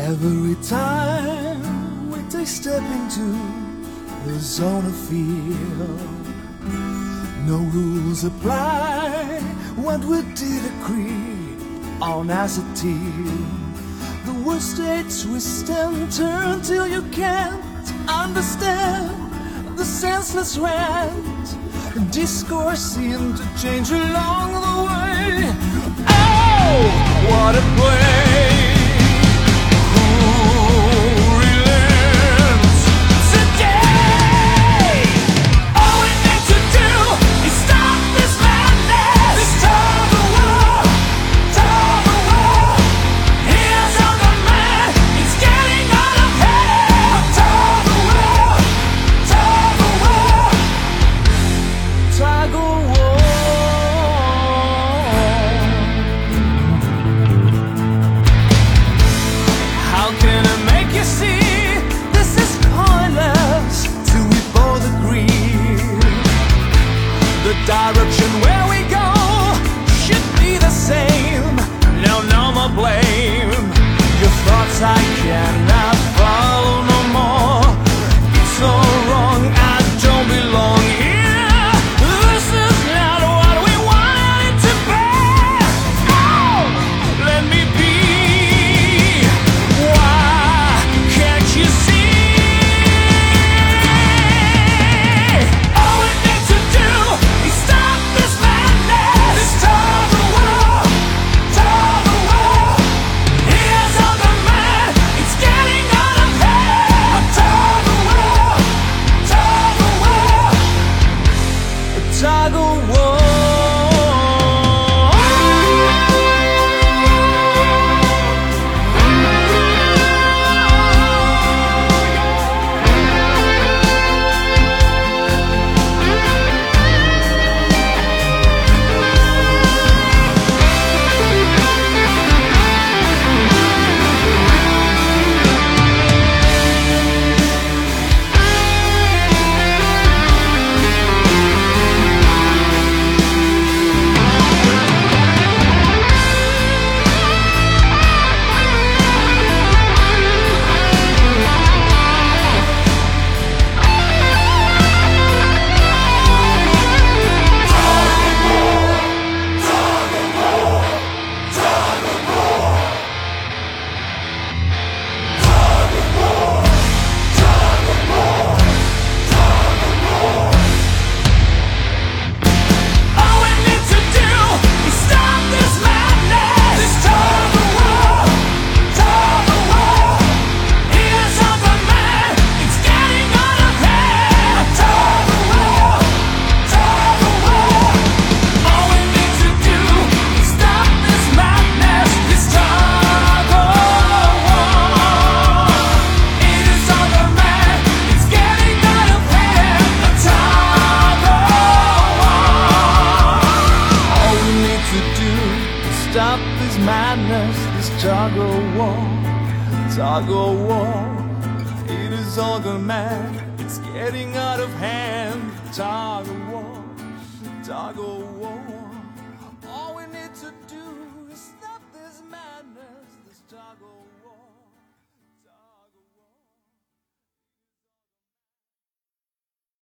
Every time we take step into the zone of fear, no rules apply. What we did agree on as a team. The worst states we stand turn till you can't understand the senseless rant and discourse interchange along the way. Oh, what a play! Direction where we go should be the same. No more blame. Your thoughts I cannot follow no more. It's so wrong, I don't belong here. This is not what we wanted it to be. Oh, let me be. Why can't you see? Tug of war. Stop this madness, this tug of war, tug of war. It is all gone mad, it's getting out of hand. Tug of war, tug of war.